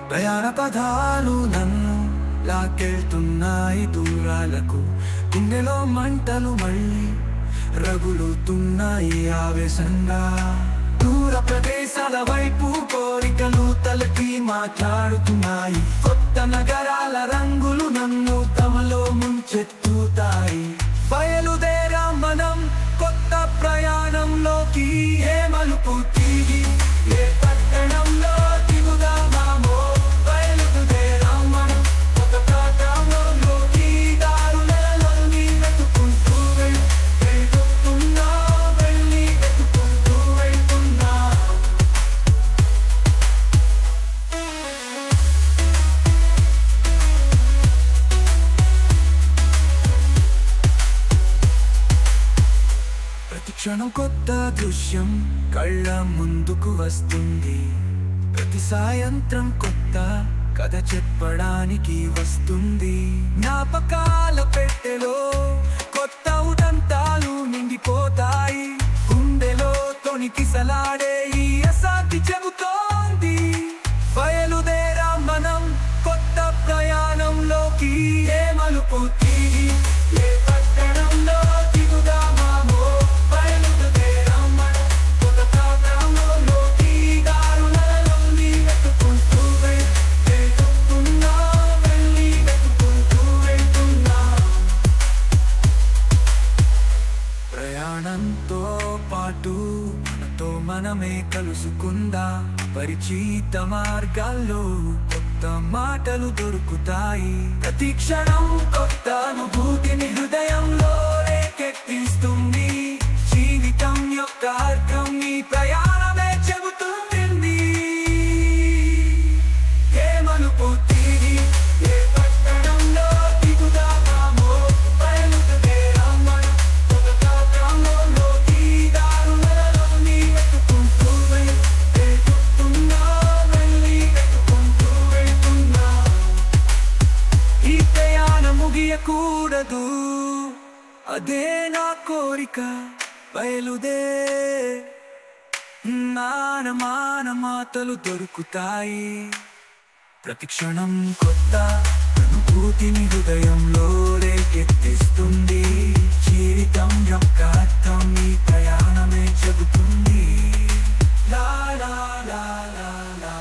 ప్రయాణ పదాలు నన్ను లాకెళ్తున్నాయి దూరాలకు. గుండెలో మంటలు మళ్ళీ రగులుతున్నాయి ఆవేశంగా. దూర ప్రదేశాల వైపు కోరికలు తలకి మాట్లాడుతున్నాయి. కొత్త నగరాల రంగులు నన్ను తమలో ముంచెత్తుతాయి. బయలుదేరాం మనం కొత్త ప్రయాణంలోకి. ఏ మలుపు తిరిగి ఏ పట్టణంలో దిగుదామో. బయలుదేరాం మనం కొత్త ప్రాంతంలోకి. దారులలోని వెతుకుంటూ వెళ్తున్నా, వెళ్ళి వెతుకుంటూ వెళ్తున్నా. ప్రతి క్షణం కొత్త దృశ్యం కళ్ళ ముందుకు వస్తుంది. ప్రతి సాయంత్రం కొత్త కథ చెప్పడానికి వస్తుంది. జ్ఞాపకాల పెట్టెలో కొత్త ఉదంతాలు నిండిపోతాయి. గుండెలో తొణికిసలాడే ఈ అశాంతి చెబుతోంది. బయలుదేరాం మనం కొత్త ప్రయాణంలోకి. ఏ మలుపు తిరిగి ఏ పట్టణంలో దిగుదామో. బయలుదేరాం మనం కొత్త ప్రాంతంలోకి. దారులలోని వెతుకుంటూ వెళ్తున్నా, వెళ్ళి వెతుకుంటూ వెళ్తున్నా. ప్రయాణంతో పాటు మనతో మనమే కలుసుకుందాం. పరిచిత మార్గాల్లో కొత్త మాటలు దొరుకుతాయి. ప్రతి క్షణం కొత్త అనుభూతిని హృదయంలో రేకెత్తిస్తుంది. జీవితం యొక్క అర్థం ఈ ప్రయాణమే చెబుతుంది. ఏ మలుపు తిరిగి ఏ పట్టణంలో దిగుదామో. బయలుదేరాం మనం కొత్త ప్రాంతంలోకి. దారులలోని వెతుకుంటూ వెళ్తున్నా, వెళ్ళి వెతుకుంటూ వెళ్తున్నా. ఈ ప్రయాణం ముగియకూడదు, అదే నా కోరిక. నానమాన మాటలు దొరుకుతాయి. ప్రతి క్షణం కొత్త అనుభూతిని హృదయంలో రేకెత్తిస్తుంది. జీవితం యొక్క అర్థం ఈ ప్రయాణమే చెబుతుంది. లా లా లా లా లా.